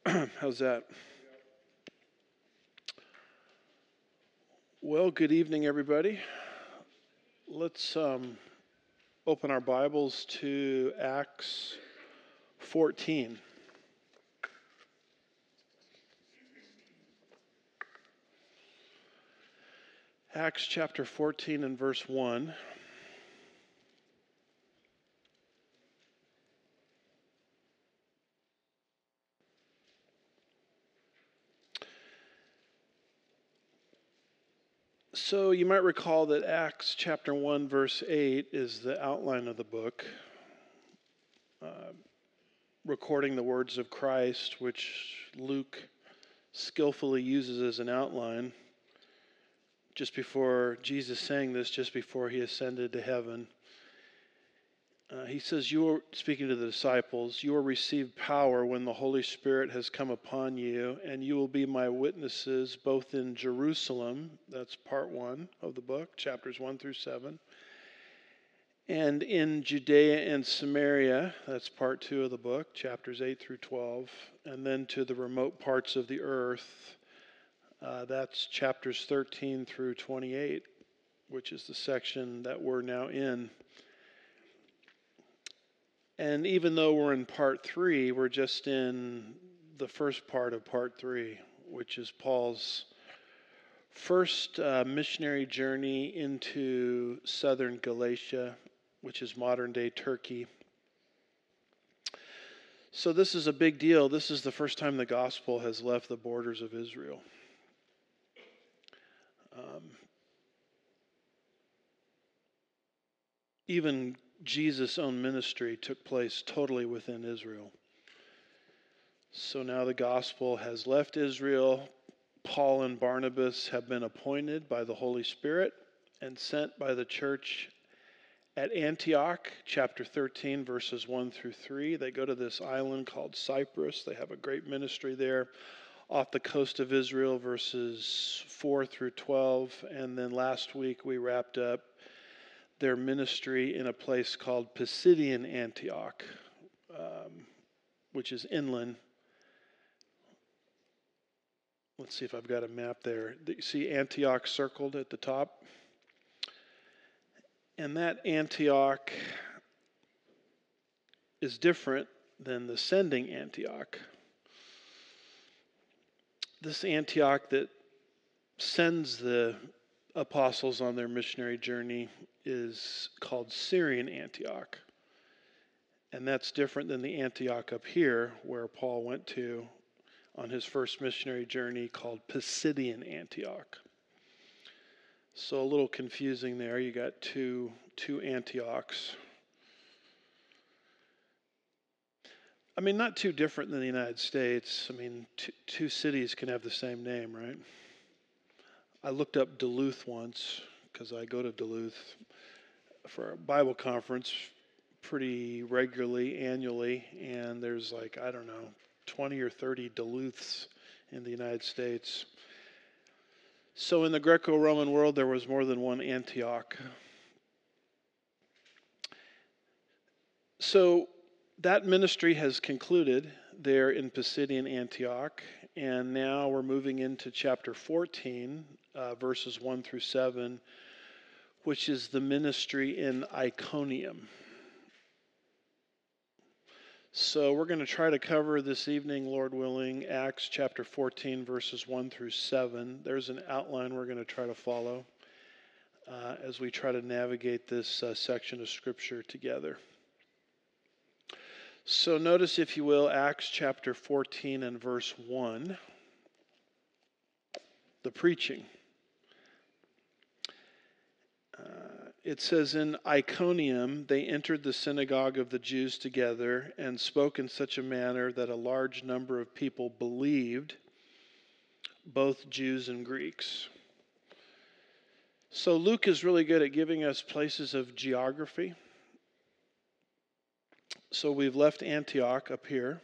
How's that? Well, good evening, everybody. Let's open our Bibles to Acts 14. Acts chapter 14 and verse 1. So you might recall that Acts chapter 1 verse 8 is the outline of the book, recording the words of Christ, which Luke skillfully uses as an outline just before Jesus saying this, just before he ascended to heaven. He says, speaking to the disciples, you will receive power when the Holy Spirit has come upon you, and you will be my witnesses both in Jerusalem, that's part 1 of the book, chapters 1 through 7, and in Judea and Samaria, that's part 2 of the book, chapters 8 through 12, and then to the remote parts of the earth, that's chapters 13 through 28, which is the section that we're now in. And even though we're in part 3, we're just in the first part of part 3, which is Paul's first missionary journey into southern Galatia, which is modern-day Turkey. So this is a big deal. This is the first time the gospel has left the borders of Israel. Even Jesus' own ministry took place totally within Israel. So now the gospel has left Israel. Paul and Barnabas have been appointed by the Holy Spirit and sent by the church at Antioch, chapter 13, verses 1 through 3. They go to this island called Cyprus. They have a great ministry there off the coast of Israel, verses 4 through 12. And then last week we wrapped up their ministry in a place called Pisidian Antioch, which is inland. Let's see if I've got a map there. You see Antioch circled at the top? And that Antioch is different than the sending Antioch. This Antioch that sends the apostles on their missionary journey is called Syrian Antioch. And that's different than the Antioch up here where Paul went to on his first missionary journey, called Pisidian Antioch. So a little confusing there. You got two Antiochs. I mean, not too different than the United States. I mean, two cities can have the same name, right? I looked up Duluth once because I go to Duluth for a Bible conference pretty regularly, annually, and there's 20 or 30 Duluths in the United States. So in the Greco-Roman world, there was more than one Antioch. So that ministry has concluded there in Pisidian Antioch, and now we're moving into chapter 14, verses 1 through 7, which is the ministry in Iconium. So we're going to try to cover this evening, Lord willing, Acts chapter 14, verses 1 through 7. There's an outline we're going to try to follow as we try to navigate this section of Scripture together. So notice, if you will, Acts chapter 14 and verse 1, the preaching. It says, in Iconium they entered the synagogue of the Jews together and spoke in such a manner that a large number of people believed, both Jews and Greeks. So Luke is really good at giving us places of geography. So we've left Antioch up here,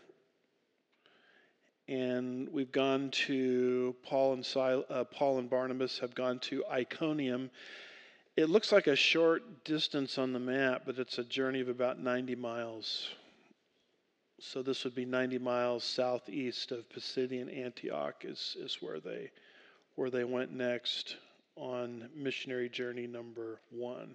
and we've gone to Paul and Barnabas have gone to Iconium. It looks like a short distance on the map, but it's a journey of about 90 miles. So this would be 90 miles southeast of Pisidian Antioch is where they went next on missionary journey number 1.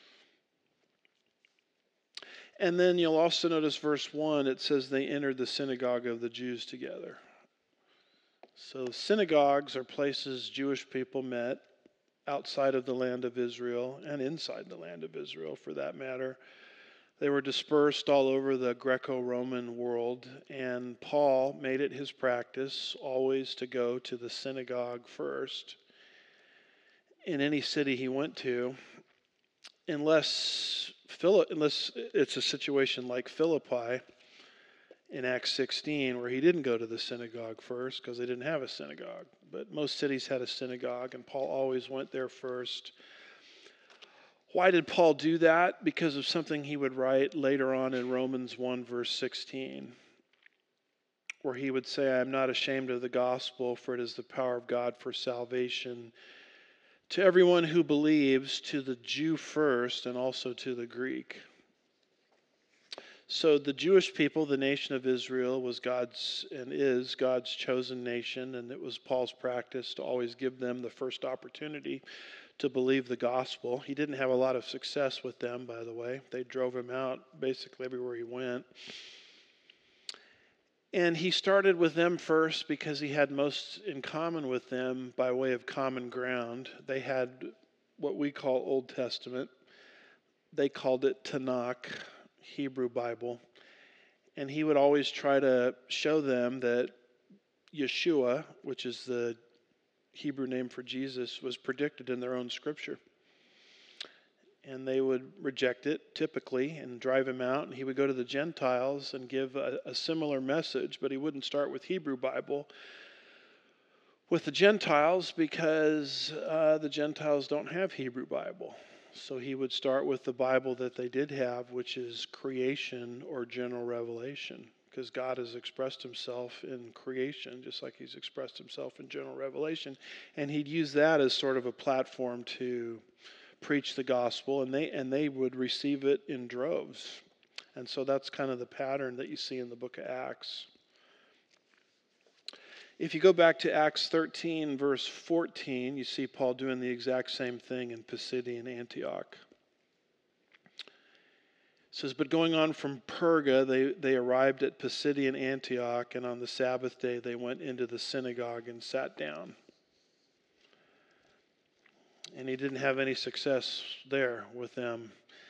And then you'll also notice verse 1, it says they entered the synagogue of the Jews together. So synagogues are places Jewish people met outside of the land of Israel and inside the land of Israel for that matter. They were dispersed all over the Greco-Roman world, and Paul made it his practice always to go to the synagogue first in any city he went to, unless it's a situation like Philippi in Acts 16 where he didn't go to the synagogue first because they didn't have a synagogue. But most cities had a synagogue, and Paul always went there first. Why did Paul do that? Because of something he would write later on in Romans 1 verse 16, where he would say, I am not ashamed of the gospel, for it is the power of God for salvation to everyone who believes, to the Jew first and also to the Greek. So the Jewish people, the nation of Israel, was God's and is God's chosen nation, and it was Paul's practice to always give them the first opportunity to believe the gospel. He didn't have a lot of success with them, by the way. They drove him out basically everywhere he went. And he started with them first because he had most in common with them by way of common ground. They had what we call Old Testament. They called it Tanakh, Hebrew Bible. And he would always try to show them that Yeshua, which is the Hebrew name for Jesus, was predicted in their own scripture. And they would reject it, typically, and drive him out. And he would go to the Gentiles and give a similar message, but he wouldn't start with Hebrew Bible with the Gentiles because the Gentiles don't have Hebrew Bible. So he would start with the Bible that they did have, which is creation or general revelation, because God has expressed himself in creation, just like he's expressed himself in general revelation. And he'd use that as sort of a platform to preach the gospel, and they would receive it in droves. And so that's kind of the pattern that you see in the book of Acts. If you go back to Acts 13, verse 14, you see Paul doing the exact same thing in Pisidian Antioch. It says, but going on from Perga, they arrived at Pisidian Antioch, and on the Sabbath day they went into the synagogue and sat down. And he didn't have any success there with them.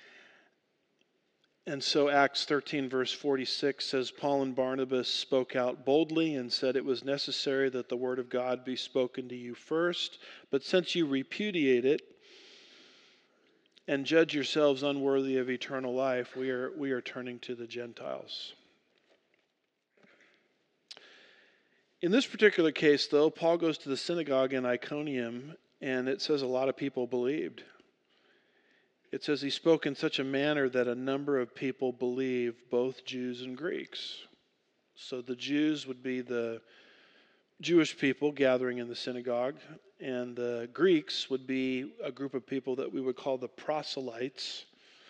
And so Acts 13 verse 46 says, Paul and Barnabas spoke out boldly and said it was necessary that the word of God be spoken to you first. But since you repudiate it and judge yourselves unworthy of eternal life, we are turning to the Gentiles. In this particular case, though, Paul goes to the synagogue in Iconium, and it says a lot of people believed. It says he spoke in such a manner that a number of people believed, both Jews and Greeks. So the Jews would be the Jewish people gathering in the synagogue, and the Greeks would be a group of people that we would call the proselytes.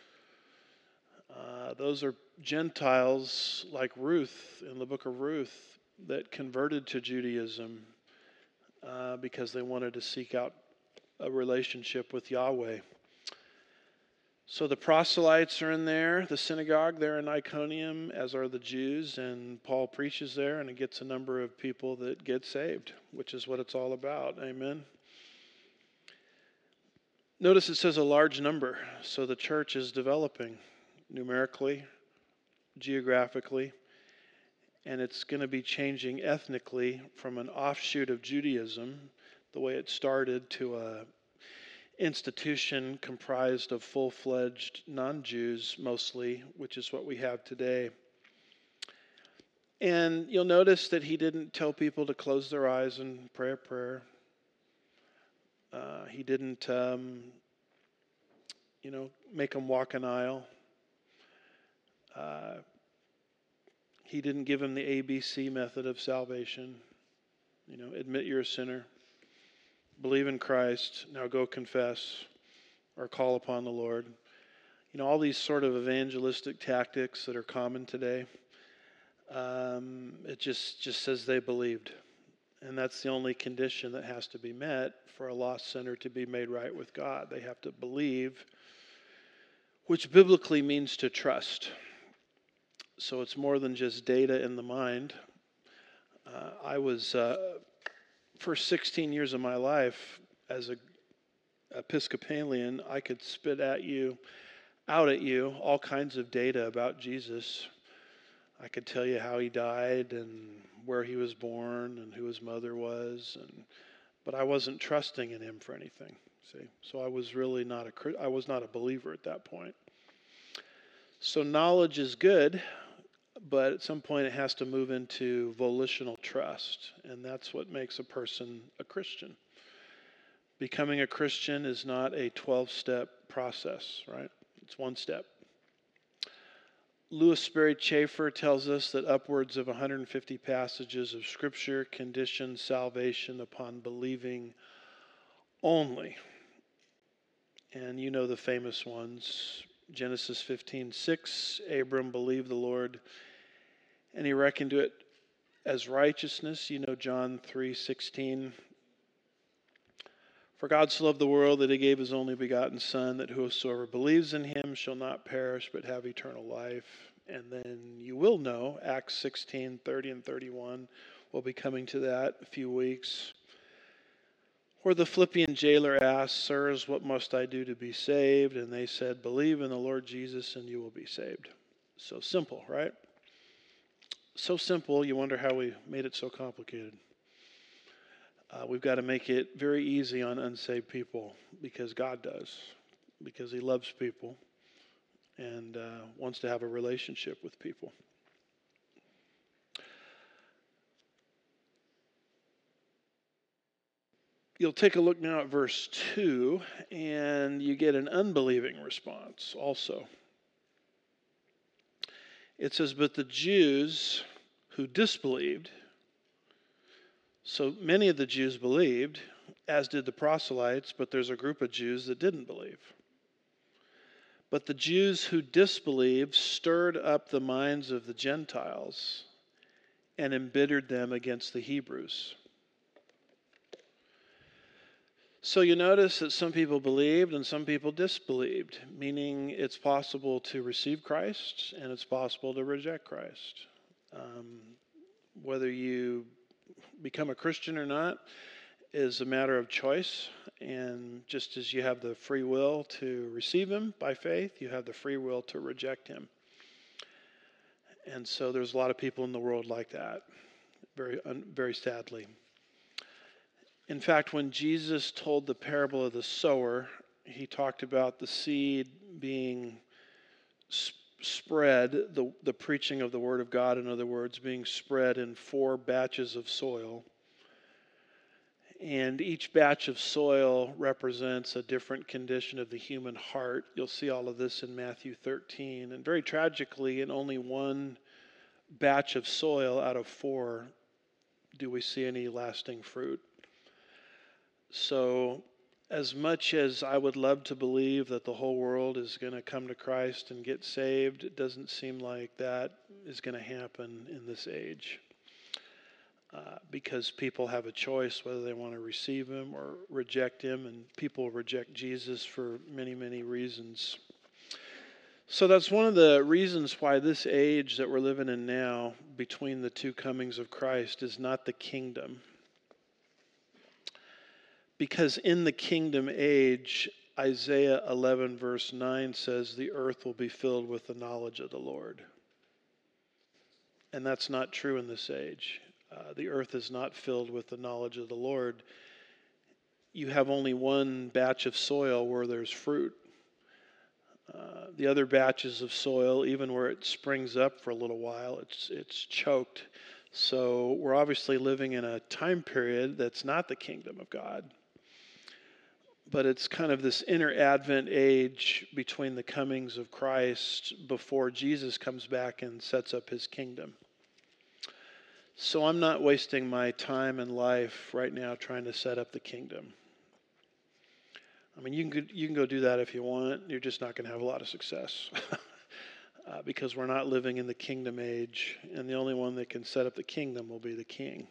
Those are Gentiles like Ruth in the book of Ruth that converted to Judaism because they wanted to seek out a relationship with Yahweh. So the proselytes are in there, the synagogue there in Iconium, as are the Jews, and Paul preaches there, and it gets a number of people that get saved, which is what it's all about. Amen. Notice it says a large number, so the church is developing numerically, geographically, and it's going to be changing ethnically from an offshoot of Judaism, the way it started, to a institution comprised of full-fledged non-Jews mostly, which is what we have today. And you'll notice that he didn't tell people to close their eyes and pray a prayer. He didn't, make them walk an aisle. He didn't give them the ABC method of salvation. Admit you're a sinner. Believe in Christ, now go confess or call upon the Lord. All these sort of evangelistic tactics that are common today. It just says they believed. And that's the only condition that has to be met for a lost sinner to be made right with God. They have to believe, which biblically means to trust. So it's more than just data in the mind. I was, for 16 years of my life, as a Episcopalian, I could spit out at you, all kinds of data about Jesus. I could tell you how he died and where he was born and who his mother was, but I wasn't trusting in him for anything. See, so I was really not a believer at that point. So knowledge is good, but at some point it has to move into volitional trust, and that's what makes a person a Christian. Becoming a Christian is not a 12-step process, right? It's one step. Louis Sperry Chafer tells us that upwards of 150 passages of Scripture condition salvation upon believing only. And you know the famous ones. Genesis 15:6, Abram believed the Lord, and he reckoned to it as righteousness. You know John 3:16. For God so loved the world that he gave his only begotten Son, that whosoever believes in him shall not perish but have eternal life. And then you will know, Acts 16:30 and 31, we'll be coming to that in a few weeks, where the Philippian jailer asked, Sirs, what must I do to be saved? And they said, believe in the Lord Jesus and you will be saved. So simple, right? So simple, you wonder how we made it so complicated. We've got to make it very easy on unsaved people because God does, because he loves people and wants to have a relationship with people. You'll take a look now at verse 2, and you get an unbelieving response also. It says, but the Jews who disbelieved, so many of the Jews believed, as did the proselytes, but there's a group of Jews that didn't believe. But the Jews who disbelieved stirred up the minds of the Gentiles and embittered them against the Hebrews. So you notice that some people believed and some people disbelieved, meaning it's possible to receive Christ and it's possible to reject Christ. Whether you become a Christian or not is a matter of choice, and just as you have the free will to receive him by faith, you have the free will to reject him. And so there's a lot of people in the world like that, very sadly. In fact, when Jesus told the parable of the sower, he talked about the seed being spread, the preaching of the Word of God, in other words, being spread in 4 batches of soil. And each batch of soil represents a different condition of the human heart. You'll see all of this in Matthew 13. And very tragically, in only one batch of soil out of 4 do we see any lasting fruit. So as much as I would love to believe that the whole world is going to come to Christ and get saved, it doesn't seem like that is going to happen in this age. Because people have a choice whether they want to receive him or reject him, and people reject Jesus for many, many reasons. So that's one of the reasons why this age that we're living in now, between the 2 comings of Christ, is not the kingdom. Because in the kingdom age, Isaiah 11 verse 9 says, the earth will be filled with the knowledge of the Lord. And that's not true in this age. The earth is not filled with the knowledge of the Lord. You have only one batch of soil where there's fruit. The other batches of soil, even where it springs up for a little while, it's choked. So we're obviously living in a time period that's not the kingdom of God. But it's kind of this inner Advent age between the comings of Christ before Jesus comes back and sets up his kingdom. So I'm not wasting my time and life right now trying to set up the kingdom. I mean, you can go do that if you want. You're just not going to have a lot of success. because we're not living in the kingdom age, and the only one that can set up the kingdom will be the king.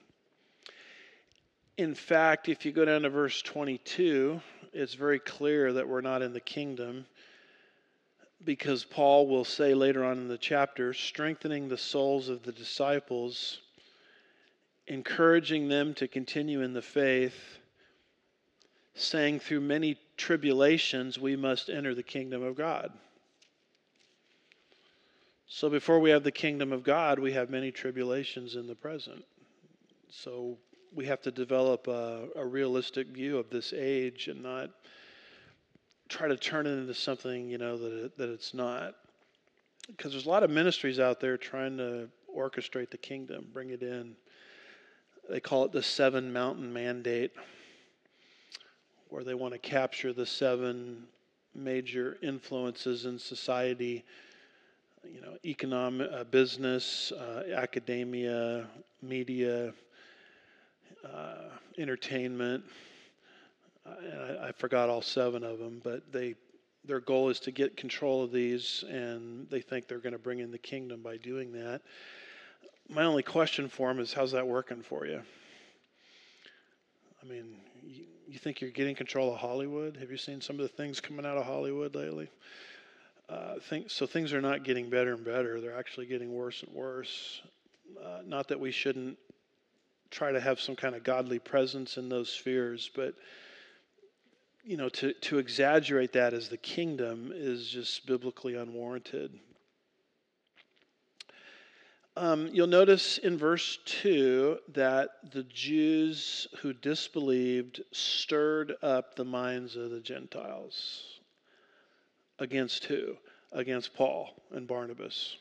In fact, if you go down to verse 22, it's very clear that we're not in the kingdom, because Paul will say later on in the chapter, strengthening the souls of the disciples, encouraging them to continue in the faith, saying through many tribulations we must enter the kingdom of God. So before we have the kingdom of God, we have many tribulations in the present. So we have to develop a realistic view of this age and not try to turn it into something, that it's not. Because there's a lot of ministries out there trying to orchestrate the kingdom, bring it in. They call it the 7 Mountain Mandate, where they want to capture the 7 major influences in society, economic, business, academia, media, entertainment. I forgot all 7 of them, but their goal is to get control of these, and they think they're going to bring in the kingdom by doing that. My only question for them is, how's that working for you? I mean, you think you're getting control of Hollywood? Have you seen some of the things coming out of Hollywood lately? Things are not getting better and better. They're actually getting worse and worse. Not that we shouldn't try to have some kind of godly presence in those spheres, but to exaggerate that as the kingdom is just biblically unwarranted. You'll notice in verse 2 that the Jews who disbelieved stirred up the minds of the Gentiles. Against who? Against Paul and Barnabas.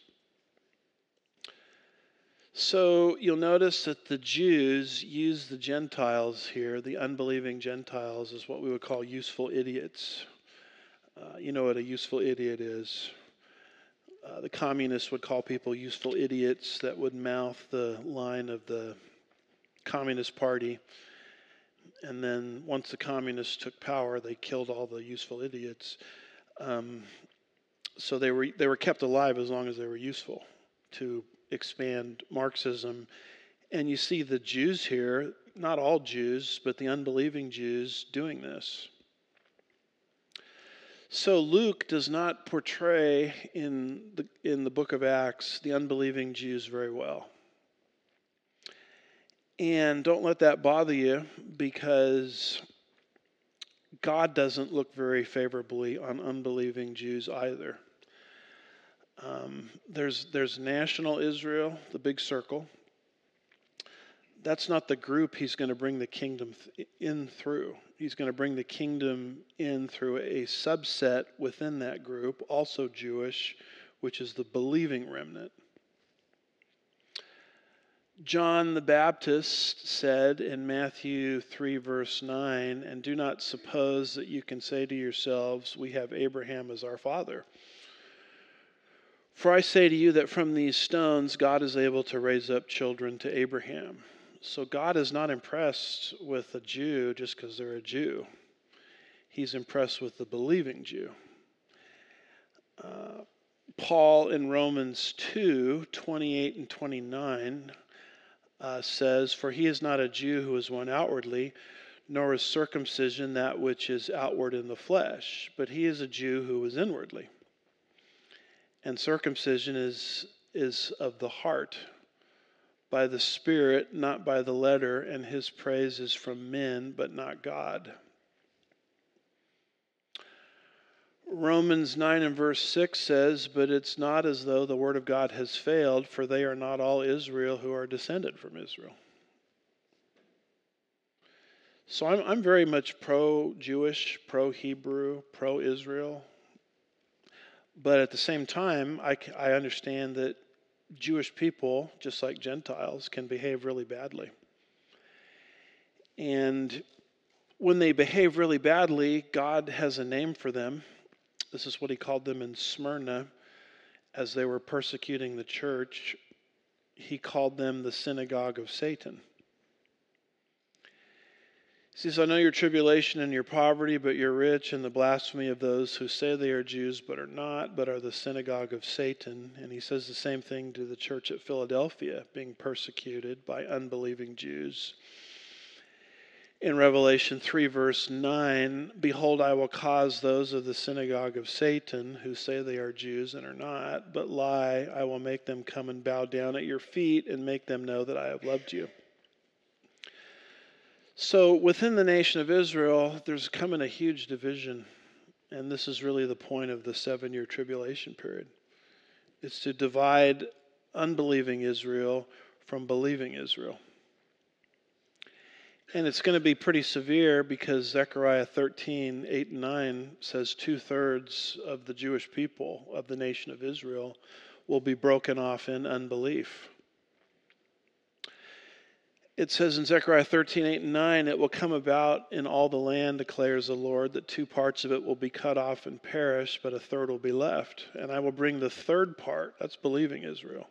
So you'll notice that the Jews use the Gentiles here, the unbelieving Gentiles, as what we would call useful idiots. You know what a useful idiot is. The communists would call people useful idiots that would mouth the line of the Communist Party. And then once the communists took power, they killed all the useful idiots. So they were kept alive as long as they were useful to expand Marxism. And you see the Jews here, not all Jews, but the unbelieving Jews doing this. So Luke does not portray in the book of Acts the unbelieving Jews very well. And don't let that bother you, because God doesn't look very favorably on unbelieving Jews either. There's national Israel, the big circle. That's not the group he's going to bring the kingdom in through. He's going to bring the kingdom in through a subset within that group, also Jewish, which is the believing remnant. John the Baptist said in Matthew 3 verse 9, "And do not suppose that you can say to yourselves, we have Abraham as our father. For I say to you that from these stones God is able to raise up children to Abraham." So God is not impressed with a Jew just because they're a Jew. He's impressed with the believing Jew. Paul in Romans 2:28 and 29 says, "For he is not a Jew who is one outwardly, nor is circumcision that which is outward in the flesh, but he is a Jew who is inwardly. And circumcision is of the heart, by the Spirit, not by the letter, and his praise is from men, but not God." Romans 9 and verse 6 says, "But it's not as though the word of God has failed, for they are not all Israel who are descended from Israel." So I'm very much pro-Jewish, pro-Hebrew, pro-Israel. But at the same time, I understand that Jewish people, just like Gentiles, can behave really badly. And when they behave really badly, God has a name for them. This is what he called them in Smyrna as they were persecuting the church. He called them the synagogue of Satan. He says, I know your tribulation and your poverty, but you're rich, and the blasphemy of those who say they are Jews but are not, but are the synagogue of Satan. And he says the same thing to the church at Philadelphia, being persecuted by unbelieving Jews. In Revelation 3, verse 9, behold, I will cause those of the synagogue of Satan, who say they are Jews and are not, but lie, I will make them come and bow down at your feet and make them know that I have loved you. So within the nation of Israel, there's coming a huge division. And this is really the point of the 7-year tribulation period. It's to divide unbelieving Israel from believing Israel. And it's going to be pretty severe because Zechariah 13, 8 and 9 says 2/3 of the Jewish people of the nation of Israel will be broken off in unbelief. It says in Zechariah 13, 8 and 9, it will come about in all the land, declares the Lord, that 2 parts of it will be cut off and perish, but 1/3 will be left. And I will bring the 3rd part, that's believing Israel,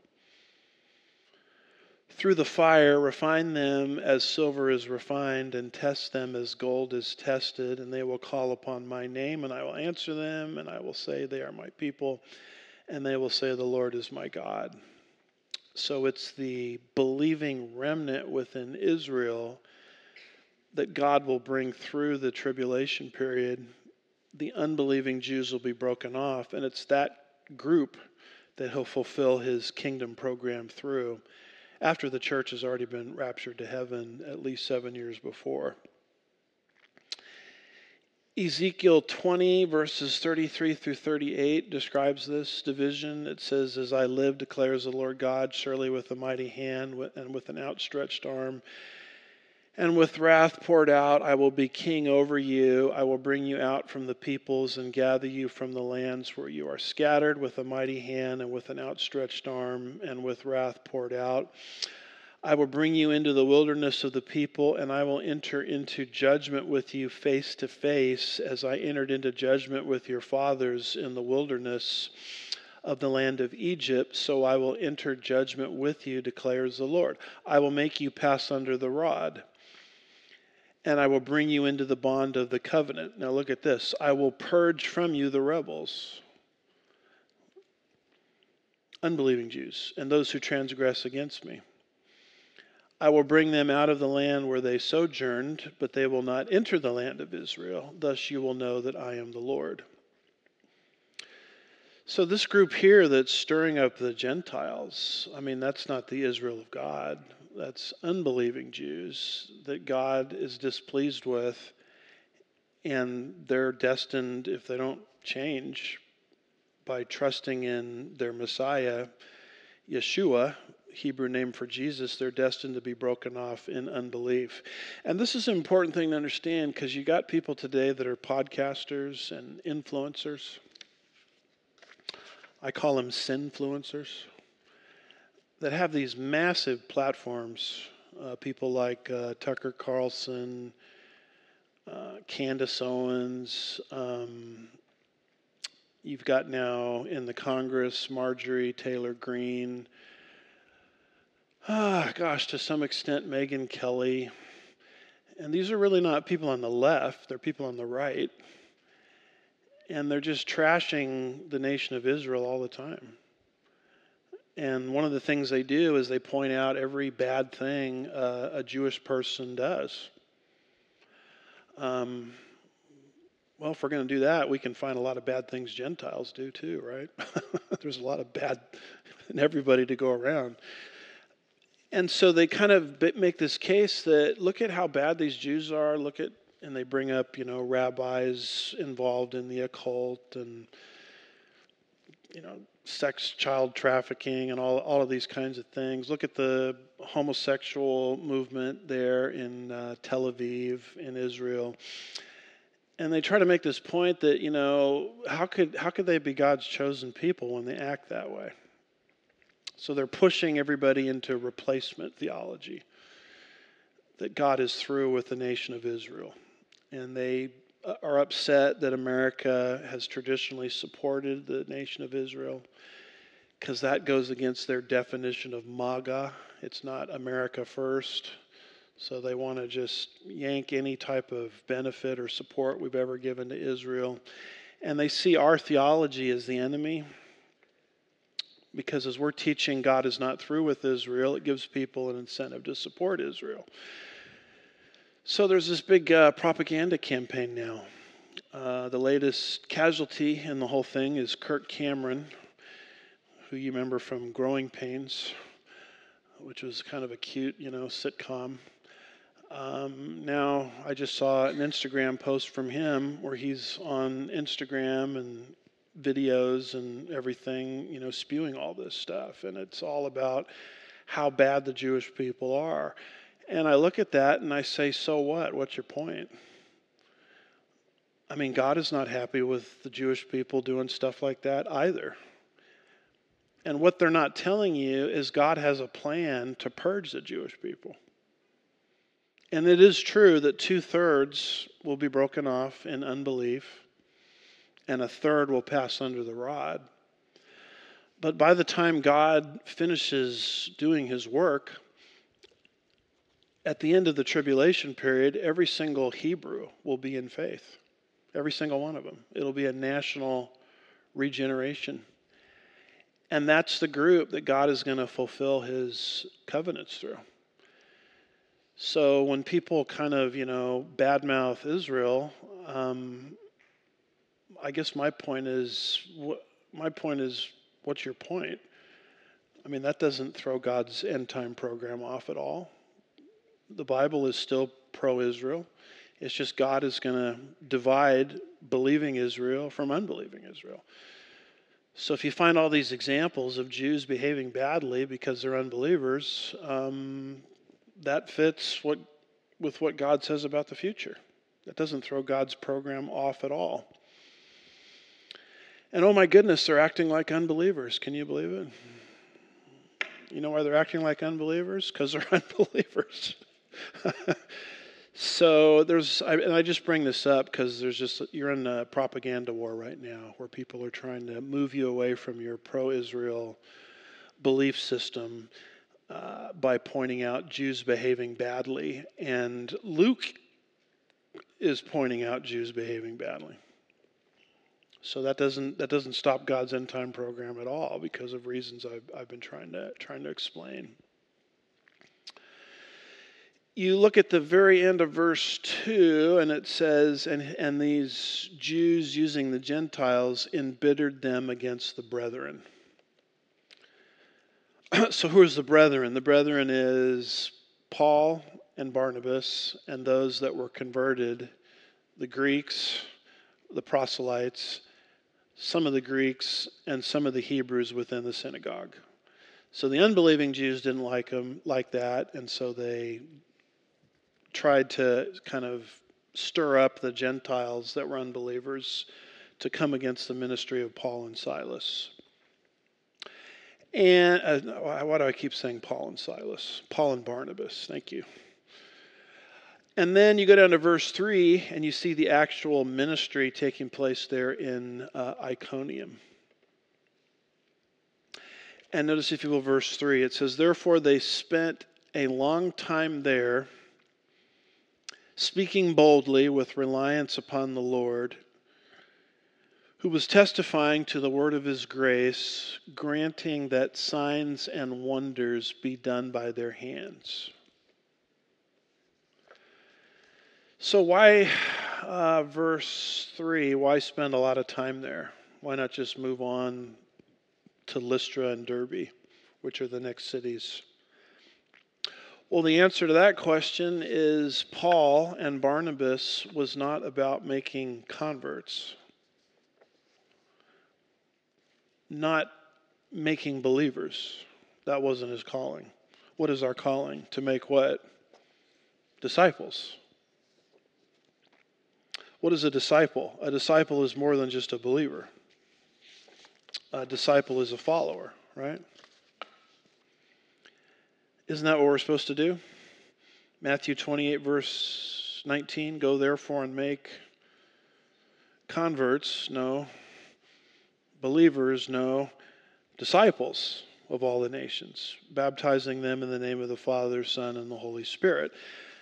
through the fire, refine them as silver is refined, and test them as gold is tested. And they will call upon my name, and I will answer them, and I will say they are my people, and they will say the Lord is my God. So it's the believing remnant within Israel that God will bring through the tribulation period. The unbelieving Jews will be broken off, and it's that group that he'll fulfill his kingdom program through after the church has already been raptured to heaven at least 7 years before. Ezekiel 20, verses 33 through 38 describes this division. It says, as I live, declares the Lord God, surely with a mighty hand and with an outstretched arm, and with wrath poured out, I will be king over you. I will bring you out from the peoples and gather you from the lands where you are scattered with a mighty hand and with an outstretched arm and with wrath poured out. I will bring you into the wilderness of the people, and I will enter into judgment with you face to face, as I entered into judgment with your fathers in the wilderness of the land of Egypt. So I will enter judgment with you, declares the Lord. I will make you pass under the rod, and I will bring you into the bond of the covenant. Now look at this. I will purge from you the rebels, unbelieving Jews, and those who transgress against me. I will bring them out of the land where they sojourned, but they will not enter the land of Israel. Thus you will know that I am the Lord. So this group here that's stirring up the Gentiles, I mean, that's not the Israel of God. That's unbelieving Jews that God is displeased with, and they're destined, if they don't change, by trusting in their Messiah, Yeshua, Hebrew name for Jesus, they're destined to be broken off in unbelief. And this is an important thing to understand, because you got people today that are podcasters and influencers. I call them sinfluencers, that have these massive platforms. People like Tucker Carlson, Candace Owens. You've got now in the Congress, Marjorie Taylor Greene. To some extent, Megyn Kelly. And these are really not people on the left. They're people on the right. And they're just trashing the nation of Israel all the time. And one of the things they do is they point out every bad thing a Jewish person does. Well, if we're going to do that, we can find a lot of bad things Gentiles do too, right? There's a lot of bad in everybody to go around. And so they kind of make this case that look at how bad these Jews are. And they bring up, rabbis involved in the occult and, sex, child trafficking, and all of these kinds of things. Look at the homosexual movement there in Tel Aviv in Israel. And they try to make this point that, how could they be God's chosen people when they act that way? So they're pushing everybody into replacement theology, that God is through with the nation of Israel. And they are upset that America has traditionally supported the nation of Israel, because that goes against their definition of MAGA. It's not America first. So they want to just yank any type of benefit or support we've ever given to Israel. And they see our theology as the enemy. Because as we're teaching God is not through with Israel, it gives people an incentive to support Israel. So there's this big propaganda campaign now. The latest casualty in the whole thing is Kirk Cameron, who you remember from Growing Pains, which was kind of a cute, sitcom. Now I just saw an Instagram post from him where he's on Instagram and videos and everything, spewing all this stuff. And it's all about how bad the Jewish people are. And I look at that and I say, so what? What's your point? I mean, God is not happy with the Jewish people doing stuff like that either. And what they're not telling you is God has a plan to purge the Jewish people. And it is true that 2/3 will be broken off in unbelief, and 1/3 will pass under the rod. But by the time God finishes doing his work, at the end of the tribulation period, every single Hebrew will be in faith. Every single one of them. It'll be a national regeneration. And that's the group that God is going to fulfill his covenants through. So when people kind of, badmouth Israel, I guess my point is, what's your point? I mean, that doesn't throw God's end time program off at all. The Bible is still pro-Israel. It's just God is going to divide believing Israel from unbelieving Israel. So if you find all these examples of Jews behaving badly because they're unbelievers, that fits with what God says about the future. That doesn't throw God's program off at all. And oh my goodness, they're acting like unbelievers. Can you believe it? You know why they're acting like unbelievers? Because they're unbelievers. So I just bring this up because you're in a propaganda war right now where people are trying to move you away from your pro-Israel belief system by pointing out Jews behaving badly. And Luke is pointing out Jews behaving badly. So that doesn't stop God's end time program at all because of reasons I've been trying to explain. You look at the very end of verse 2, and it says, and these Jews using the Gentiles embittered them against the brethren. So who is the brethren? The brethren is Paul and Barnabas and those that were converted, the Greeks, the proselytes, some of the Greeks, and some of the Hebrews within the synagogue. So the unbelieving Jews didn't like them like that, and so they tried to kind of stir up the Gentiles that were unbelievers to come against the ministry of Paul and Silas. And why do I keep saying Paul and Silas? Paul and Barnabas, thank you. And then you go down to verse 3 and you see the actual ministry taking place there in Iconium. And notice, if you will, verse 3, it says, "Therefore they spent a long time there, speaking boldly with reliance upon the Lord, who was testifying to the word of his grace, granting that signs and wonders be done by their hands." So why, verse 3, why spend a lot of time there? Why not just move on to Lystra and Derbe, which are the next cities? Well, the answer to that question is Paul and Barnabas was not about making converts, not making believers. That wasn't his calling. What is our calling? To make what? Disciples. What is a disciple? A disciple is more than just a believer. A disciple is a follower, right? Isn't that what we're supposed to do? Matthew 28, verse 19, "Go therefore and make converts," no. Believers, no. Disciples of all the nations, baptizing them in the name of the Father, Son, and the Holy Spirit.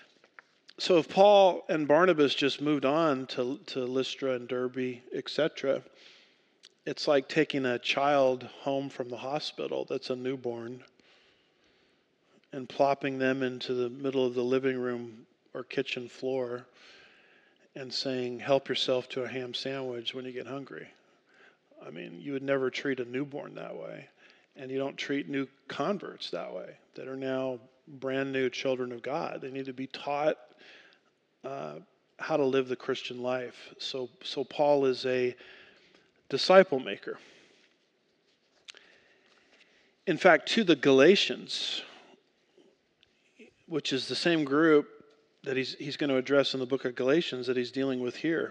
So if Paul and Barnabas just moved on to Lystra and Derbe, etc., it's like taking a child home from the hospital that's a newborn and plopping them into the middle of the living room or kitchen floor and saying, help yourself to a ham sandwich when you get hungry. I mean, you would never treat a newborn that way. And you don't treat new converts that way that are now brand new children of God. They need to be taught how to live the Christian life. So Paul is a disciple maker. In fact, to the Galatians, which is the same group that he's going to address in the book of Galatians that he's dealing with here.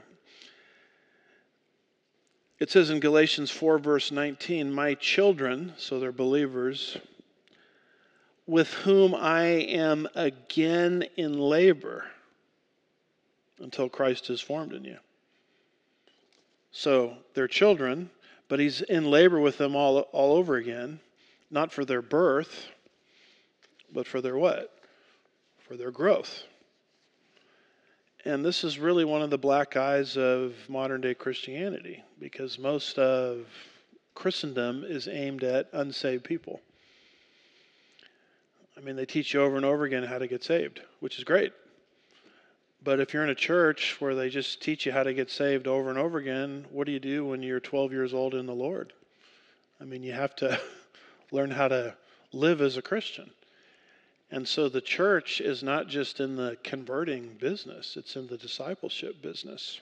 It says in Galatians 4, verse 19, my children, so they're believers, with whom I am again in labor until Christ is formed in you. So they're children, but he's in labor with them all over again, not for their birth, but for their what? For their growth. And this is really one of the black eyes of modern day Christianity, because most of Christendom is aimed at unsaved people. I mean, they teach you over and over again how to get saved, which is great. But if you're in a church where they just teach you how to get saved over and over again, what do you do when you're 12 years old in the Lord? I mean, you have to learn how to live as a Christian. And so the church is not just in the converting business, it's in the discipleship business.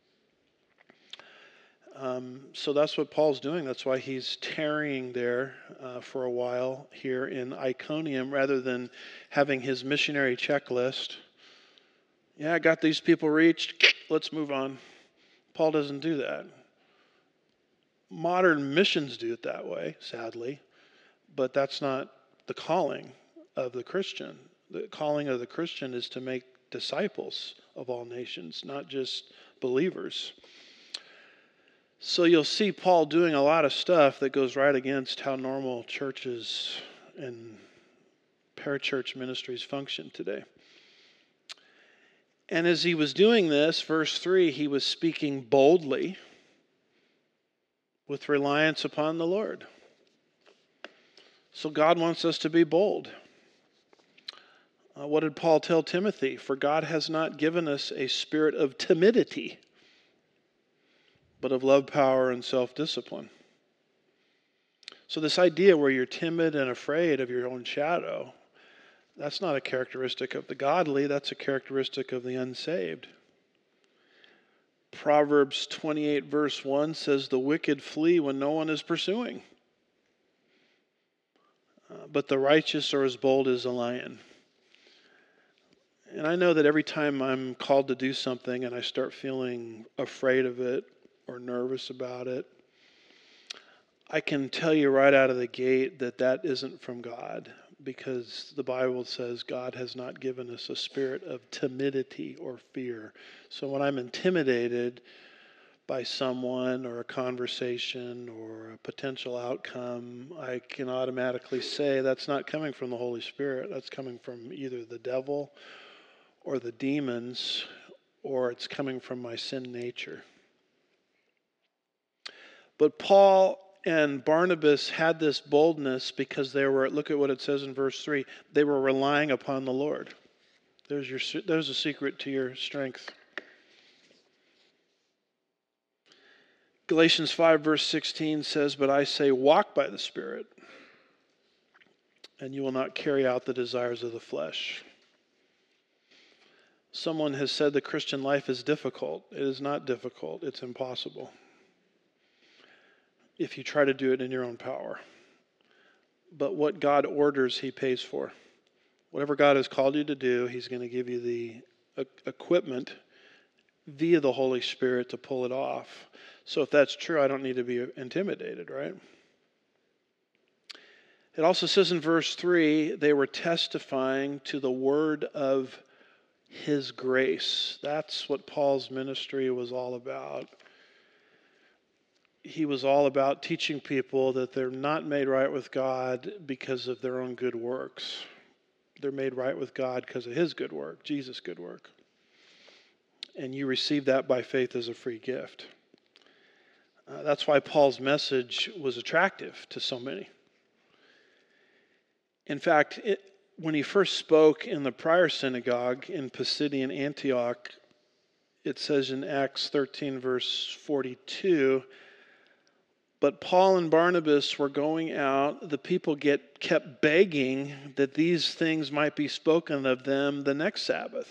So that's what Paul's doing. That's why he's tarrying there for a while here in Iconium rather than having his missionary checklist. Yeah, I got these people reached. Let's move on. Paul doesn't do that. Modern missions do it that way, sadly, but that's not the calling of the Christian. The calling of the Christian is to make disciples of all nations, not just believers. So you'll see Paul doing a lot of stuff that goes right against how normal churches and parachurch ministries function today. And as he was doing this, verse 3, he was speaking boldly with reliance upon the Lord. So God wants us to be bold. What did Paul tell Timothy? For God has not given us a spirit of timidity, but of love, power, and self-discipline. So this idea where you're timid and afraid of your own shadow, that's not a characteristic of the godly, that's a characteristic of the unsaved. Proverbs 28 verse 1 says, the wicked flee when no one is pursuing, but the righteous are as bold as a lion. And I know that every time I'm called to do something and I start feeling afraid of it or nervous about it, I can tell you right out of the gate that that isn't from God, because the Bible says God has not given us a spirit of timidity or fear. So when I'm intimidated by someone or a conversation or a potential outcome, I can automatically say that's not coming from the Holy Spirit. That's coming from either the devil or the demons, or it's coming from my sin nature. But Paul and Barnabas had this boldness because they were, look at what it says in verse 3, they were relying upon the Lord. There's a secret to your strength. Galatians 5 verse 16 says, but I say walk by the Spirit, and you will not carry out the desires of the flesh. Someone has said the Christian life is difficult. It is not difficult. It's impossible if you try to do it in your own power. But what God orders, he pays for. Whatever God has called you to do, he's going to give you the equipment via the Holy Spirit to pull it off. So if that's true, I don't need to be intimidated, right? It also says in verse 3, they were testifying to the word of his grace. That's what Paul's ministry was all about. He was all about teaching people that they're not made right with God because of their own good works. They're made right with God because of his good work, Jesus' good work. And you receive that by faith as a free gift. That's why Paul's message was attractive to so many. In fact, when he first spoke in the prior synagogue in Pisidian Antioch, it says in Acts 13, verse 42, but Paul and Barnabas were going out. The people kept begging that these things might be spoken of them the next Sabbath.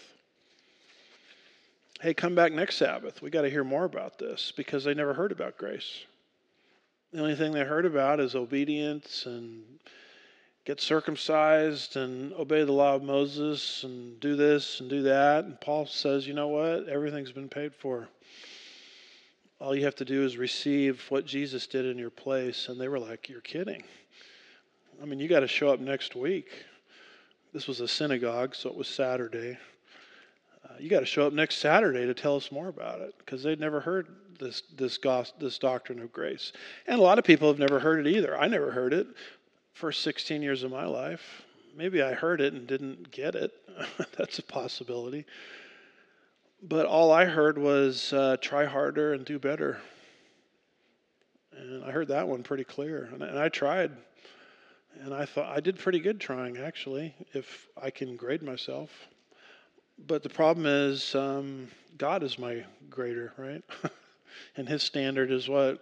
Hey, come back next Sabbath. We got to hear more about this, because they never heard about grace. The only thing they heard about is obedience and get circumcised and obey the law of Moses and do this and do that. And Paul says, you know what? Everything's been paid for. All you have to do is receive what Jesus did in your place. And they were like, you're kidding. I mean, you got to show up next week. This was a synagogue, so it was Saturday. You got to show up next Saturday to tell us more about it, because they'd never heard this doctrine of grace. And a lot of people have never heard it either. I never heard it. First 16 years of my life. Maybe I heard it and didn't get it. That's a possibility. But all I heard was try harder and do better. And I heard that one pretty clear. And I tried. And I thought I did pretty good trying, actually, if I can grade myself. But the problem is God is my grader, right? And his standard is what?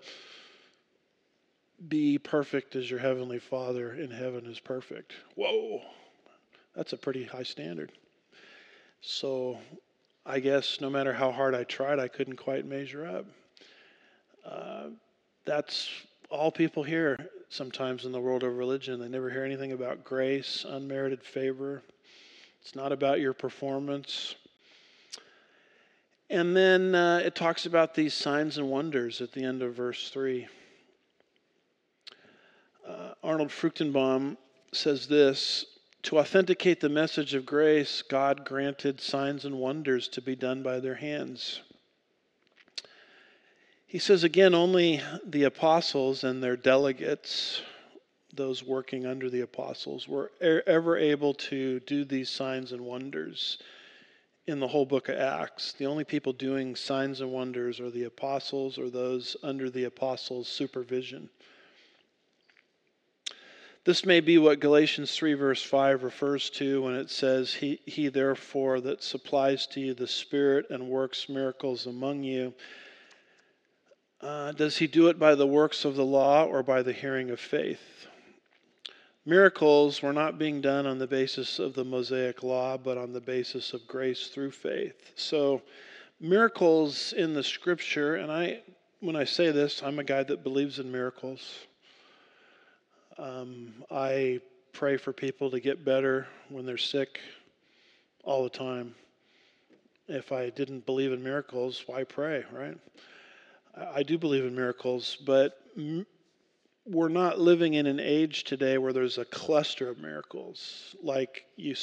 Be perfect as your heavenly Father in heaven is perfect. Whoa, that's a pretty high standard. So I guess no matter how hard I tried, I couldn't quite measure up. That's all people hear sometimes in the world of religion. They never hear anything about grace, unmerited favor. It's not about your performance. And then it talks about these signs and wonders at the end of verse 3. Arnold Fruchtenbaum says this: to authenticate the message of grace, God granted signs and wonders to be done by their hands. He says again, only the apostles and their delegates, those working under the apostles, were ever able to do these signs and wonders in the whole book of Acts. The only people doing signs and wonders are the apostles or those under the apostles' supervision. This may be what Galatians 3 verse 5 refers to when it says, He therefore that supplies to you the Spirit and works miracles among you, does he do it by the works of the law or by the hearing of faith? Miracles were not being done on the basis of the Mosaic law, but on the basis of grace through faith. So miracles in the Scripture, and when I say this, I'm a guy that believes in miracles. I pray for people to get better when they're sick all the time. If I didn't believe in miracles, why pray, right? I do believe in miracles, but we're not living in an age today where there's a cluster of miracles like you're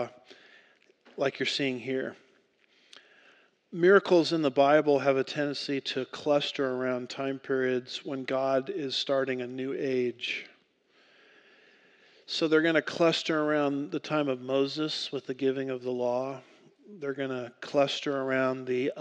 seeing here. Miracles in the Bible have a tendency to cluster around time periods when God is starting a new age. So they're going to cluster around the time of Moses with the giving of the law. They're going to cluster around the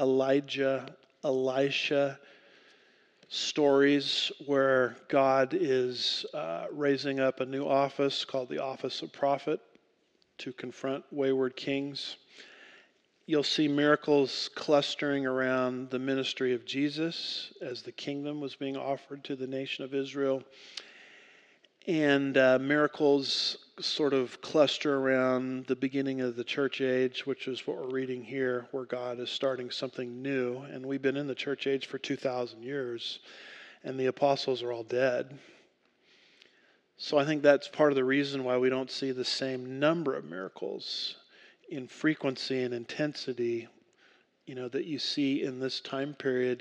Elisha stories where God is raising up a new office called the office of prophet to confront wayward kings. You'll see miracles clustering around the ministry of Jesus as the kingdom was being offered to the nation of Israel. And miracles sort of cluster around the beginning of the church age, which is what we're reading here, where God is starting something new. And we've been in the church age for 2,000 years, and the apostles are all dead. So I think that's part of the reason why we don't see the same number of miracles in frequency and intensity, that you see in this time period.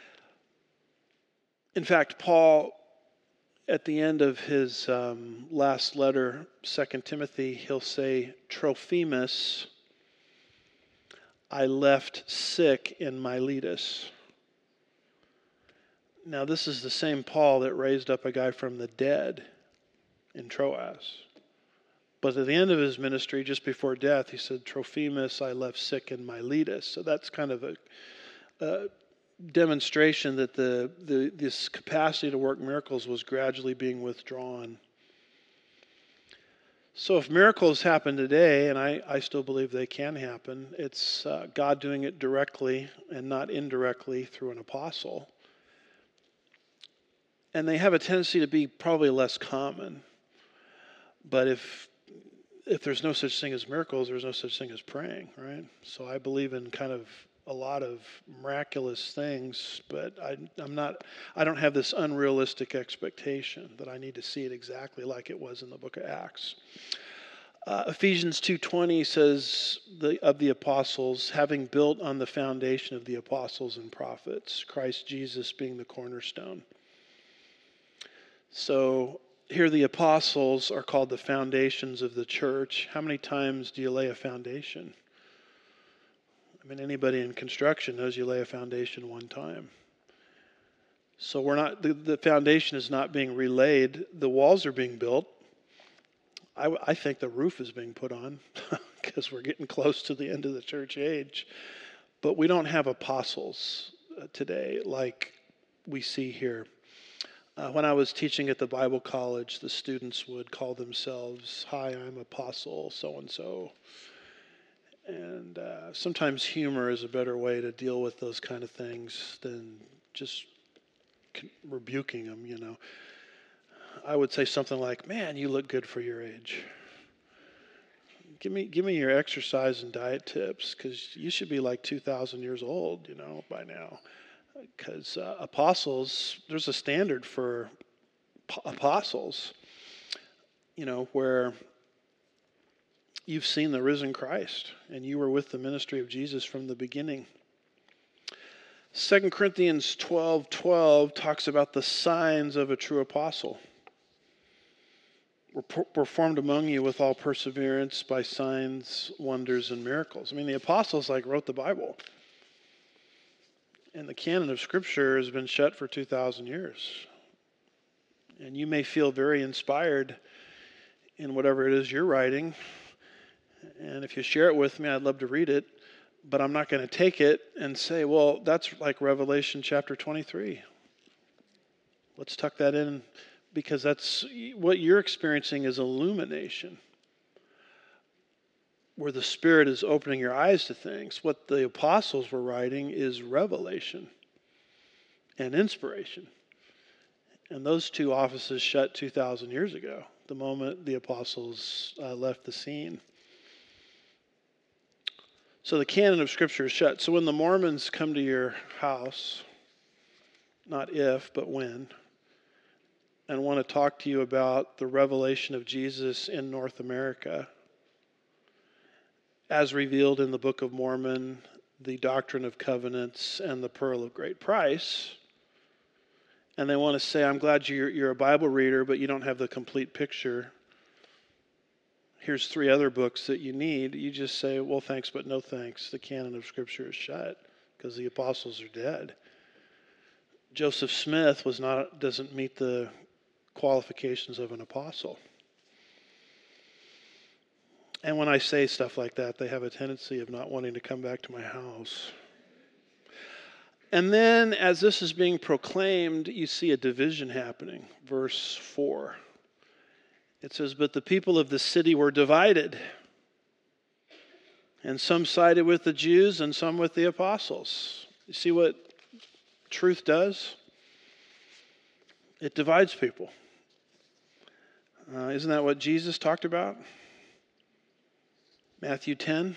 In fact, Paul, at the end of his last letter, 2 Timothy, he'll say, Trophimus, I left sick in Miletus. Now, this is the same Paul that raised up a guy from the dead in Troas. But at the end of his ministry, just before death, he said, Trophimus I left sick in Miletus. So that's kind of a demonstration that this capacity to work miracles was gradually being withdrawn. So if miracles happen today, and I still believe they can happen, it's God doing it directly and not indirectly through an apostle. And they have a tendency to be probably less common. But if there's no such thing as miracles, there's no such thing as praying, right? So I believe in kind of a lot of miraculous things, but I don't have this unrealistic expectation that I need to see it exactly like it was in the book of Acts. Ephesians 2:20 says of the apostles, having built on the foundation of the apostles and prophets, Christ Jesus being the cornerstone. So here the apostles are called the foundations of the church. How many times do you lay a foundation? I mean, anybody in construction knows you lay a foundation one time. So the foundation is not being relayed. The walls are being built. I think the roof is being put on because we're getting close to the end of the church age. But we don't have apostles today like we see here. When I was teaching at the Bible college, the students would call themselves, "Hi, I'm Apostle so-and-so." And sometimes humor is a better way to deal with those kind of things than just rebuking them, you know. I would say something like, "Man, you look good for your age. Give me your exercise and diet tips, because you should be like 2,000 years old, you know, by now." Because apostles, there's a standard for apostles, you know, where you've seen the risen Christ and you were with the ministry of Jesus from the beginning. 2 Corinthians 12:12 talks about the signs of a true apostle. Were performed among you with all perseverance by signs, wonders, and miracles. I mean, the apostles wrote the Bible. And the canon of Scripture has been shut for 2,000 years. And you may feel very inspired in whatever it is you're writing. And if you share it with me, I'd love to read it. But I'm not going to take it and say, well, that's like Revelation chapter 23. Let's tuck that in, because that's what you're experiencing is illumination, where the Spirit is opening your eyes to things. What the apostles were writing is revelation and inspiration. And those two offices shut 2,000 years ago, the moment the apostles left the scene. So the canon of Scripture is shut. So when the Mormons come to your house, not if, but when, and want to talk to you about the revelation of Jesus in North America, as revealed in the Book of Mormon, the Doctrine of Covenants, and the Pearl of Great Price, and they want to say, I'm glad you're a Bible reader, but you don't have the complete picture. Here's 3 other books that you need. You just say, well, thanks, but no thanks. The canon of Scripture is shut because the apostles are dead. Joseph Smith doesn't meet the qualifications of an apostle. And when I say stuff like that, they have a tendency of not wanting to come back to my house. And then, as this is being proclaimed, you see a division happening. Verse 4. It says, but the people of the city were divided. And some sided with the Jews and some with the apostles. You see what truth does? It divides people. Isn't that what Jesus talked about? Matthew 10,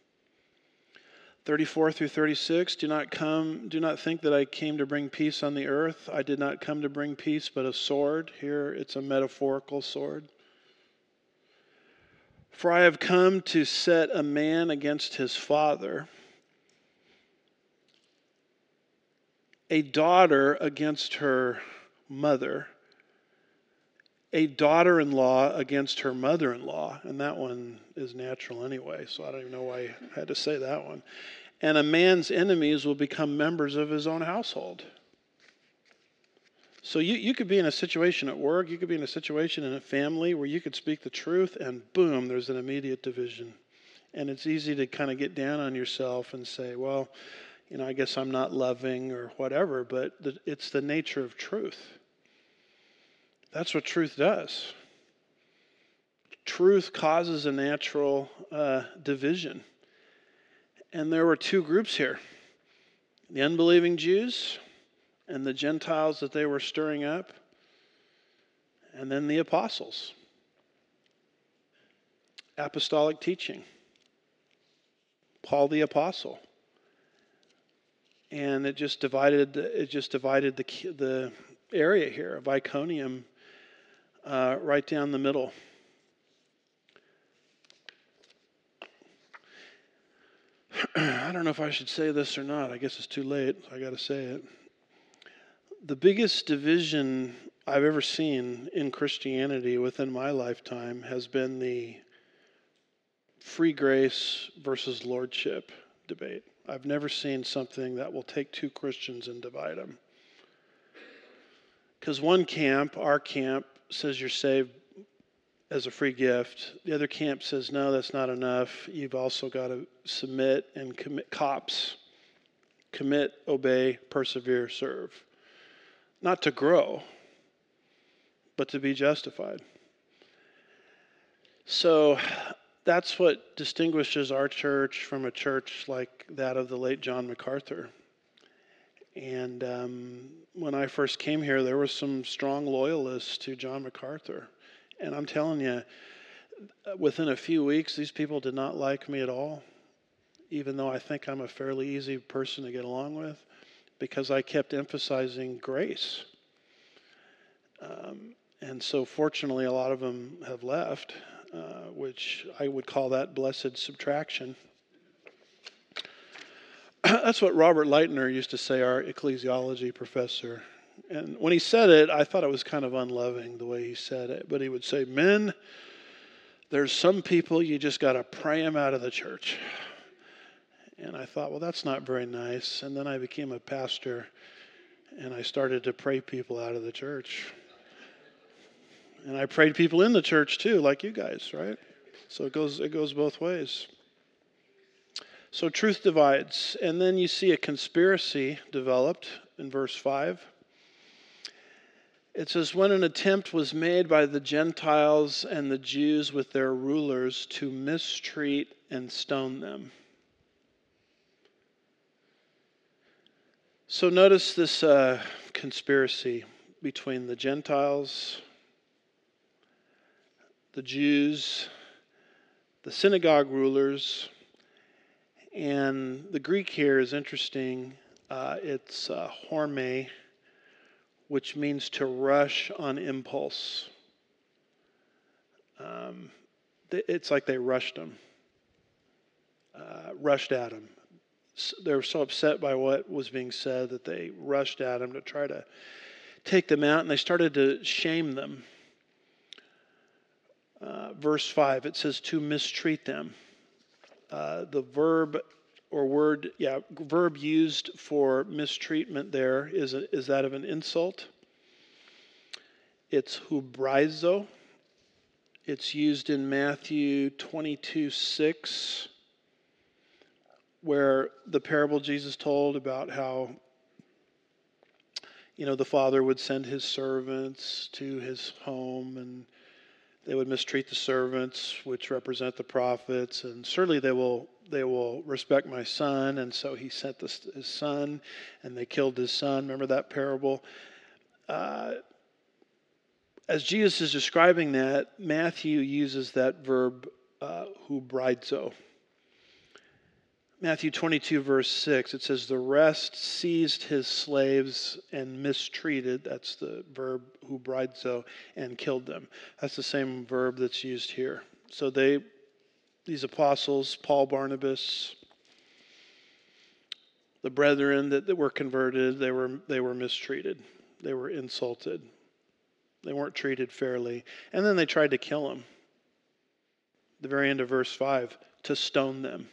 34 through 36. Do not think that I came to bring peace on the earth. I did not come to bring peace, but a sword. Here it's a metaphorical sword. For I have come to set a man against his father, a daughter against her mother, a daughter-in-law against her mother-in-law, and that one is natural anyway, so I don't even know why I had to say that one. And a man's enemies will become members of his own household. So you could be in a situation at work, you could be in a situation in a family where you could speak the truth and boom, there's an immediate division. And it's easy to kind of get down on yourself and say, well, I guess I'm not loving or whatever, but it's the nature of truth. That's what truth does. Truth causes a natural division. And there were two groups here. The unbelieving Jews and the Gentiles that they were stirring up, and then the apostles. Apostolic teaching. Paul the apostle. And it just divided the area here of Iconium right down the middle. I don't know if I should say this or not. I guess it's too late. I got to say it. The biggest division I've ever seen in Christianity within my lifetime has been the free grace versus lordship debate. I've never seen something that will take two Christians and divide them. Because one camp, our camp, says you're saved as a free gift. The other camp says, no, that's not enough. You've also got to submit and commit. Cops. Commit, obey, persevere, serve. Not to grow, but to be justified. So that's what distinguishes our church from a church like that of the late John MacArthur. And when I first came here, there were some strong loyalists to John MacArthur. And I'm telling you, within a few weeks, these people did not like me at all, even though I think I'm a fairly easy person to get along with, because I kept emphasizing grace. And so fortunately, a lot of them have left, which I would call that blessed subtraction. That's what Robert Leitner used to say, our ecclesiology professor. And when he said it, I thought it was kind of unloving the way he said it. But he would say, men, there's some people you just got to pray them out of the church. And I thought, well, that's not very nice. And then I became a pastor, and I started to pray people out of the church. And I prayed people in the church too, like you guys, right? So it goes both ways. So truth divides. And then you see a conspiracy developed in verse 5. It says, when an attempt was made by the Gentiles and the Jews with their rulers to mistreat and stone them. So notice this conspiracy between the Gentiles, the Jews, the synagogue rulers, and the Greek here is interesting. It's horme, which means to rush on impulse. It's like they rushed him, rushed at him. They were so upset by what was being said that they rushed at him to try to take them out, and they started to shame them. Verse 5, it says to mistreat them. The verb used for mistreatment there is that of an insult. It's hubrizo. It's used in Matthew 22:6, where the parable Jesus told about how, the father would send his servants to his home, and they would mistreat the servants, which represent the prophets, and certainly they will respect my son. And so he sent his son, and they killed his son. Remember that parable? As Jesus is describing that, Matthew uses that verb, hubrizo. Matthew 22, verse 6, it says, the rest seized his slaves and mistreated, that's the verb hubrizo, and killed them. That's the same verb that's used here. So these apostles, Paul, Barnabas, the brethren that were converted, they were mistreated. They were insulted. They weren't treated fairly. And then they tried to kill them. The very end of verse 5, to stone them.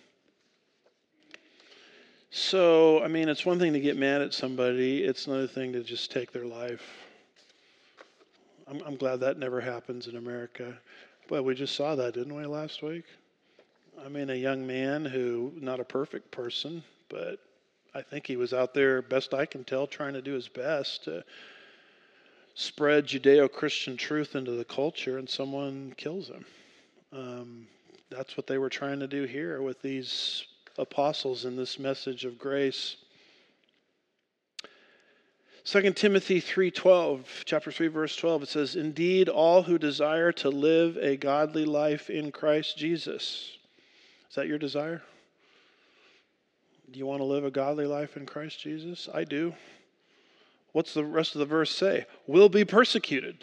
So, it's one thing to get mad at somebody. It's another thing to just take their life. I'm glad that never happens in America. But we just saw that, didn't we, last week? I mean, a young man who, not a perfect person, but I think he was out there, best I can tell, trying to do his best to spread Judeo-Christian truth into the culture, and someone kills him. That's what they were trying to do here with these apostles in this message of grace. 2 Timothy 3:12, chapter 3, verse 12, it says, "Indeed, all who desire to live a godly life in Christ Jesus." Is that your desire? Do you want to live a godly life in Christ Jesus? I do. What's the rest of the verse say? Will be persecuted.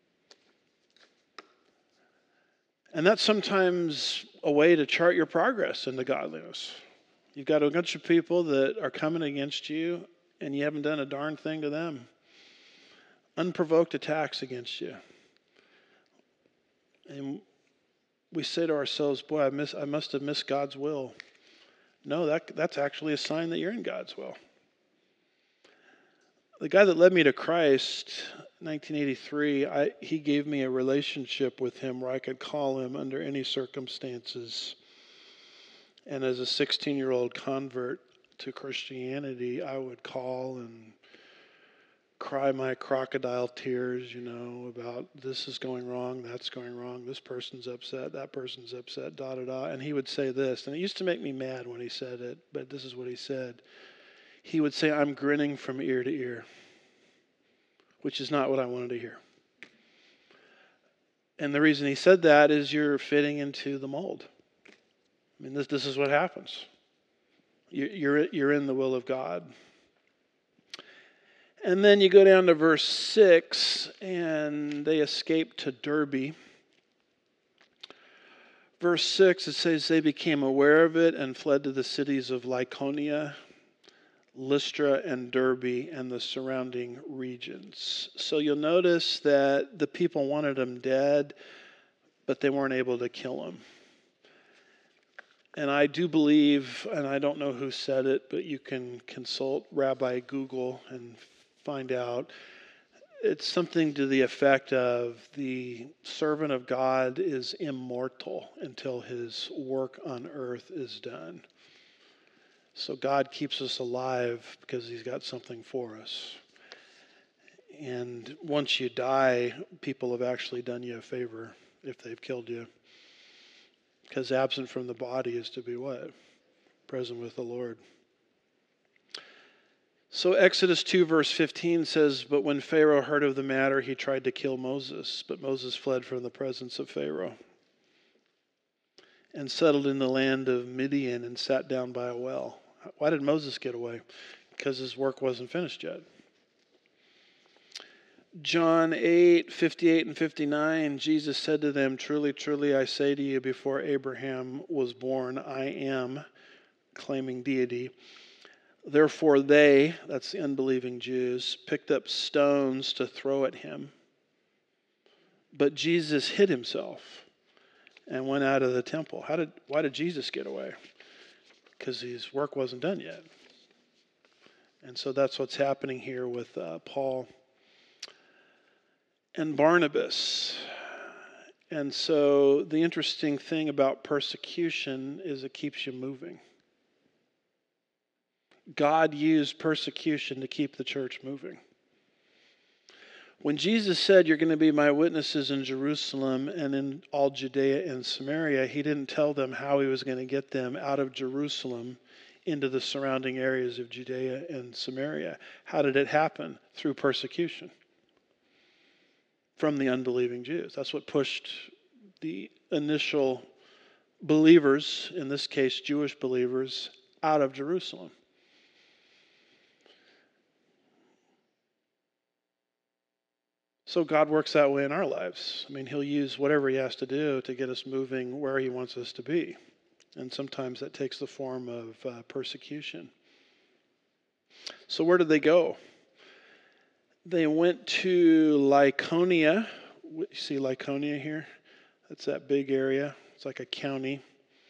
And that's sometimes a way to chart your progress into godliness. You've got a bunch of people that are coming against you, and you haven't done a darn thing to them. Unprovoked attacks against you. And we say to ourselves, boy, I must have missed God's will. No, that's actually a sign that you're in God's will. The guy that led me to Christ, 1983, he gave me a relationship with him where I could call him under any circumstances. And as a 16-year-old convert to Christianity, I would call and cry my crocodile tears, about this is going wrong, that's going wrong, this person's upset, that person's upset, da-da-da. And he would say this, and it used to make me mad when he said it, but this is what he said. He would say, "I'm grinning from ear to ear," which is not what I wanted to hear. And the reason he said that is you're fitting into the mold. I mean, this is what happens. You're in the will of God. And then you go down to verse 6, and they escaped to Derbe. Verse 6, it says, they became aware of it and fled to the cities of Lycaonia, Lystra, and Derbe, and the surrounding regions. So you'll notice that the people wanted him dead, but they weren't able to kill him. And I do believe, and I don't know who said it, but you can consult Rabbi Google and find out. It's something to the effect of the servant of God is immortal until his work on earth is done. So God keeps us alive because he's got something for us. And once you die, people have actually done you a favor if they've killed you. Because absent from the body is to be what? Present with the Lord. So Exodus 2 verse 15 says, but when Pharaoh heard of the matter, he tried to kill Moses. But Moses fled from the presence of Pharaoh and settled in the land of Midian and sat down by a well. Why did Moses get away? Because his work wasn't finished yet. John 8:58 and 59, Jesus said to them, truly, truly, I say to you, before Abraham was born, I am, claiming deity. Therefore they, that's the unbelieving Jews, picked up stones to throw at him. But Jesus hid himself and went out of the temple. Why did Jesus get away? Because his work wasn't done yet. And so that's what's happening here with Paul and Barnabas. And so the interesting thing about persecution is it keeps you moving. God used persecution to keep the church moving. When Jesus said, you're going to be my witnesses in Jerusalem and in all Judea and Samaria, he didn't tell them how he was going to get them out of Jerusalem into the surrounding areas of Judea and Samaria. How did it happen? Through persecution from the unbelieving Jews. That's what pushed the initial believers, in this case Jewish believers, out of Jerusalem. So God works that way in our lives. I mean, he'll use whatever he has to do to get us moving where he wants us to be. And sometimes that takes the form of persecution. So where did they go? They went to Lycaonia. You see Lycaonia here? That's that big area. It's like a county.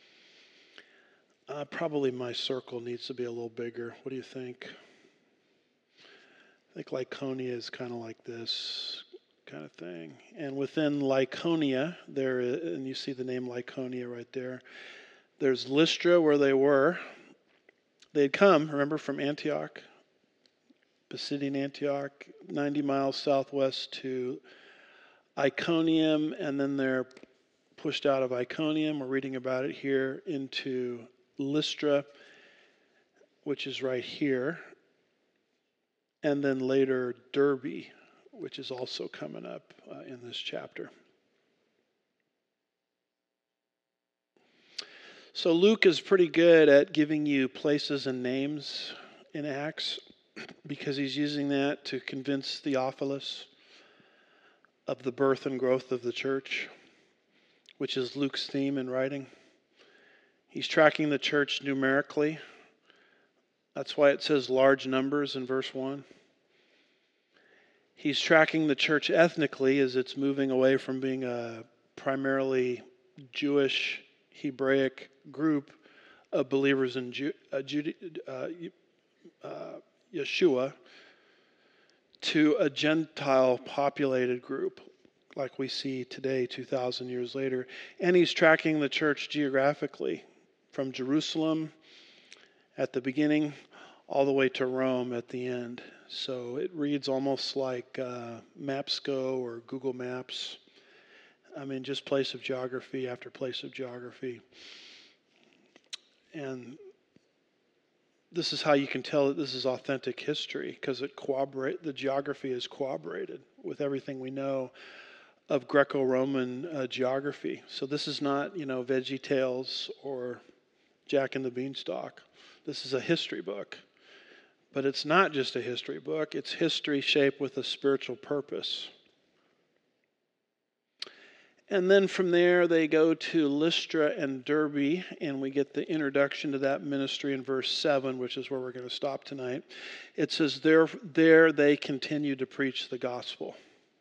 Probably my circle needs to be a little bigger. What do you think? I think Lycaonia is kind of like this. kind of thing. And within Lycaonia, there, and you see the name Lycaonia right there, there's Lystra where they were. They'd come, remember, from Antioch, Pisidian Antioch, 90 miles southwest to Iconium, and then they're pushed out of Iconium. We're reading about it here into Lystra, which is right here, and then later Derbe, which is also coming up in this chapter. So Luke is pretty good at giving you places and names in Acts because he's using that to convince Theophilus of the birth and growth of the church, which is Luke's theme in writing. He's tracking the church numerically. That's why it says large numbers in verse 1. He's tracking the church ethnically as it's moving away from being a primarily Jewish, Hebraic group of believers in Yeshua to a Gentile-populated group like we see today 2,000 years later. And he's tracking the church geographically from Jerusalem at the beginning all the way to Rome at the end. So it reads almost like Mapsco or Google Maps. I mean, just place of geography after place of geography. And this is how you can tell that this is authentic history, because the geography is corroborated with everything we know of Greco-Roman geography. So this is not, Veggie Tales or Jack and the Beanstalk. This is a history book. But it's not just a history book. It's history shaped with a spiritual purpose. And then from there, they go to Lystra and Derbe, and we get the introduction to that ministry in verse 7, which is where we're going to stop tonight. It says, there they continue to preach the gospel.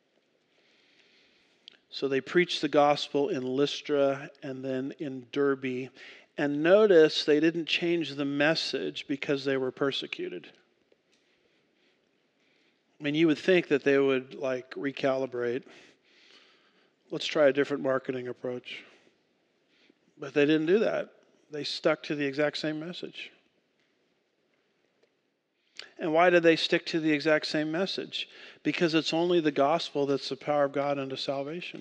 So they preached the gospel in Lystra and then in Derbe. And notice they didn't change the message because they were persecuted. I mean, you would think that they would recalibrate. Let's try a different marketing approach. But they didn't do that. They stuck to the exact same message. And why did they stick to the exact same message? Because it's only the gospel that's the power of God unto salvation.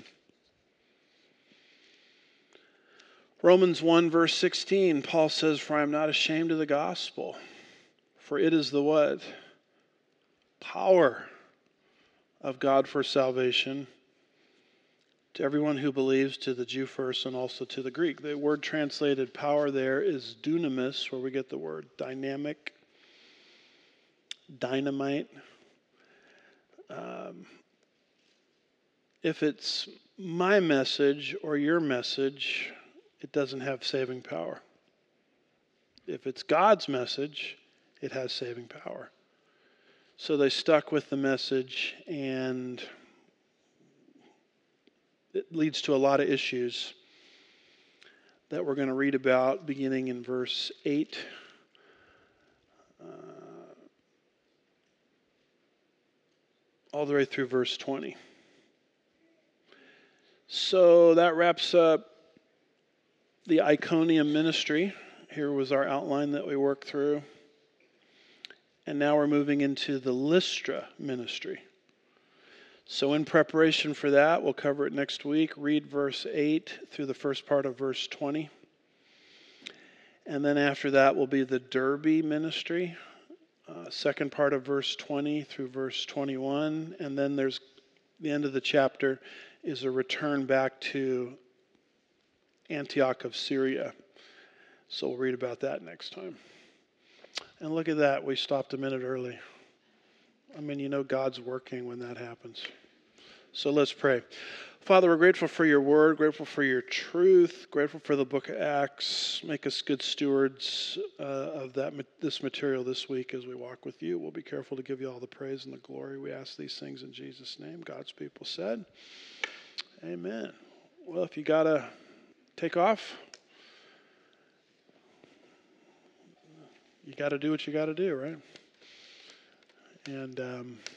Romans 1 verse 16, Paul says, "For I am not ashamed of the gospel, for it is the" what? Power of God for salvation to everyone who believes, to the Jew first and also to the Greek. The word translated power there is dunamis, where we get the word dynamic, dynamite. If it's my message or your message, it doesn't have saving power. If it's God's message, it has saving power. So they stuck with the message, and it leads to a lot of issues that we're going to read about beginning in verse 8. All the way through verse 20. So that wraps up the Iconium ministry. Here was our outline that we worked through. And now we're moving into the Lystra ministry. So in preparation for that, we'll cover it next week. Read verse 8 through the first part of verse 20. And then after that will be the Derbe ministry. Second part of verse 20 through verse 21. And then there's the end of the chapter is a return back to Antioch of Syria. So we'll read about that next time. And look at that, we stopped a minute early. I mean, God's working when that happens. So let's pray. Father, we're grateful for your word, grateful for your truth, grateful for the book of Acts. Make us good stewards of this material this week as we walk with you. We'll be careful to give you all the praise and the glory. We ask these things in Jesus' name. God's people said, amen. Well, if you got to take off, you got to do what you got to do, right? And